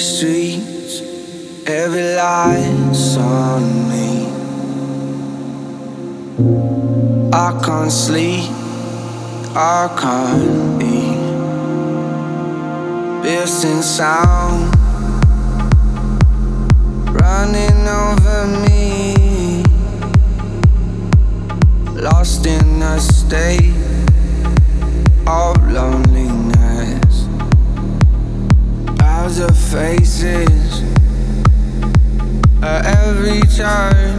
streets, every light's on me. I can't sleep, I can't eat. Piercing sound running over me, lost in a state of loneliness. As the faces at every turn.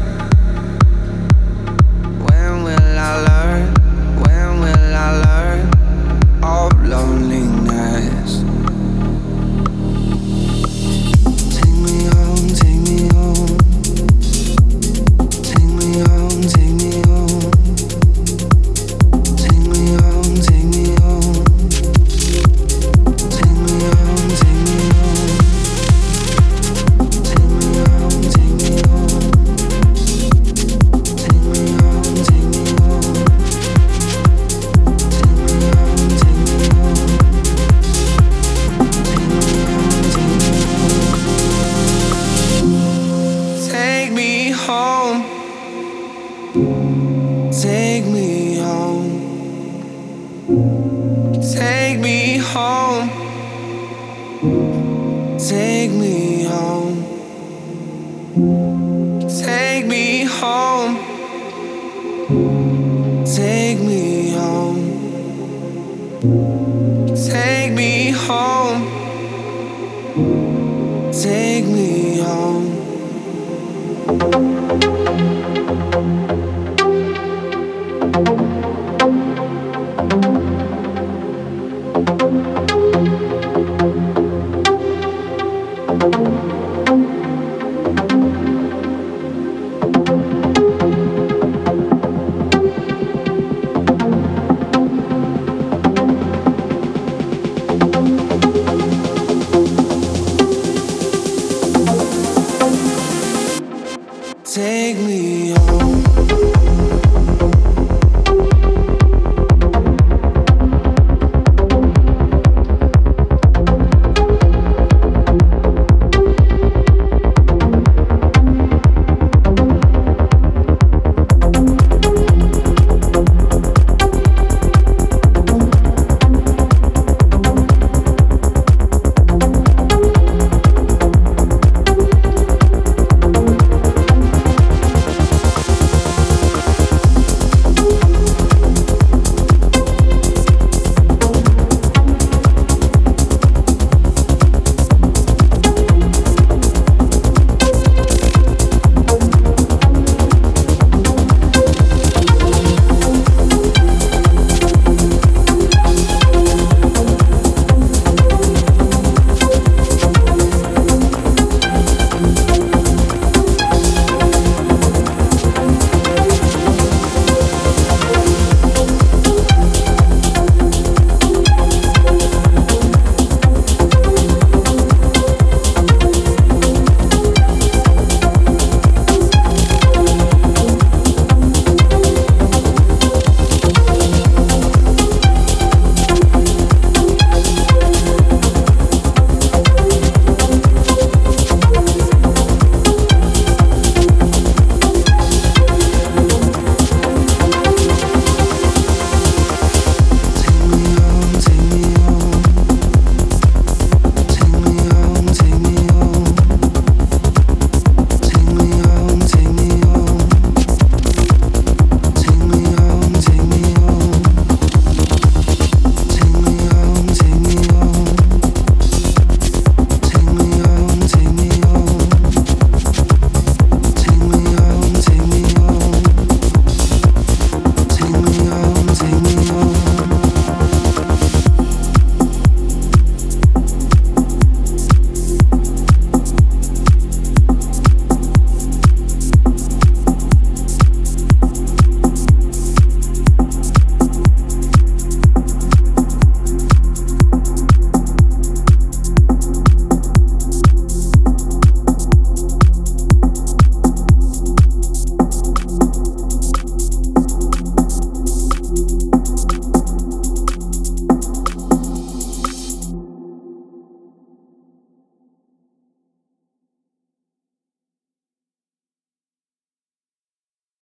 When will I learn? When will I learn of loneliness? Take me home, take me home. Take me home, take me home. Take me home, take me home. Take me home, take me home. Take me home, take me home. Take me home, take me home. Take me home, take me home. Take me home, take me home. Take me home. Take me home. Take me home. Take me home. Take me home. Take me home.